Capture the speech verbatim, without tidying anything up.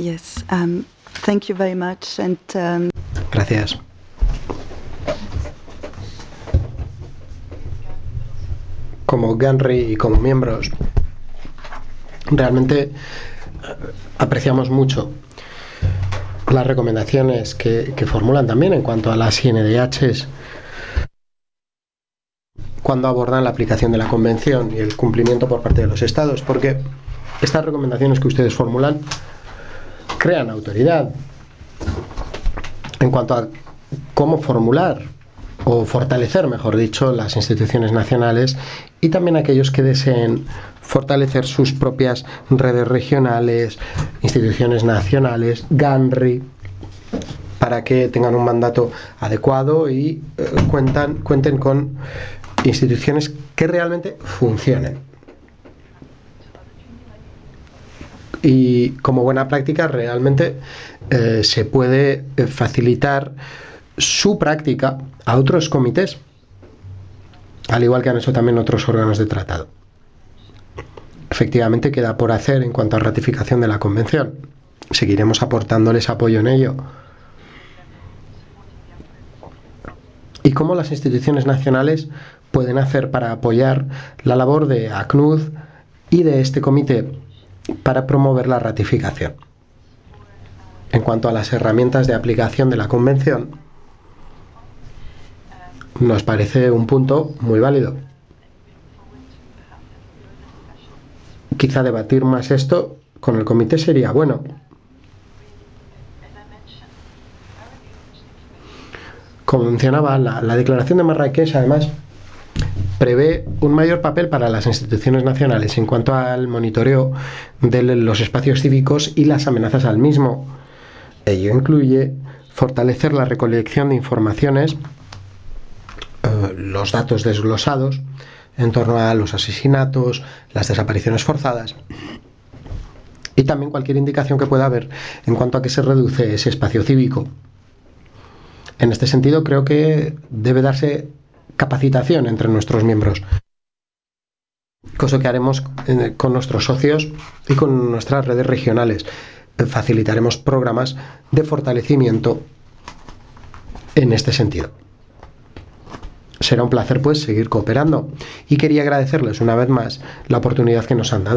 Yes, um, thank you very much. And, um... Gracias. Como Ganri y como miembros, realmente apreciamos mucho las recomendaciones que, que formulan también en cuanto a las I N D Hs cuando abordan la aplicación de la Convención y el cumplimiento por parte de los Estados, porque estas recomendaciones que ustedes formulan crean autoridad en cuanto a cómo formular o fortalecer, mejor dicho, las instituciones nacionales y también aquellos que deseen fortalecer sus propias redes regionales, instituciones nacionales, Ganri, para que tengan un mandato adecuado y eh, cuentan, cuenten con instituciones que realmente funcionen. Y como buena práctica realmente eh, se puede facilitar su práctica a otros comités, al igual que han hecho también otros órganos de tratado. Efectivamente queda por hacer en cuanto a ratificación de la Convención. Seguiremos aportándoles apoyo en ello. ¿Y cómo las instituciones nacionales pueden hacer para apoyar la labor de A C N U D y de este comité para promover la ratificación? En cuanto a las herramientas de aplicación de la Convención, nos parece un punto muy válido. Quizá debatir más esto con el comité sería bueno. Como mencionaba, la, la Declaración de Marrakech, además, prevé un mayor papel para las instituciones nacionales en cuanto al monitoreo de los espacios cívicos y las amenazas al mismo. Ello incluye fortalecer la recolección de informaciones, eh, los datos desglosados en torno a los asesinatos, las desapariciones forzadas y también cualquier indicación que pueda haber en cuanto a que se reduce ese espacio cívico. En este sentido, creo que debe darse capacitación entre nuestros miembros, cosa que haremos con nuestros socios y con nuestras redes regionales. Facilitaremos programas de fortalecimiento en este sentido. Será un placer, pues, seguir cooperando y quería agradecerles una vez más la oportunidad que nos han dado.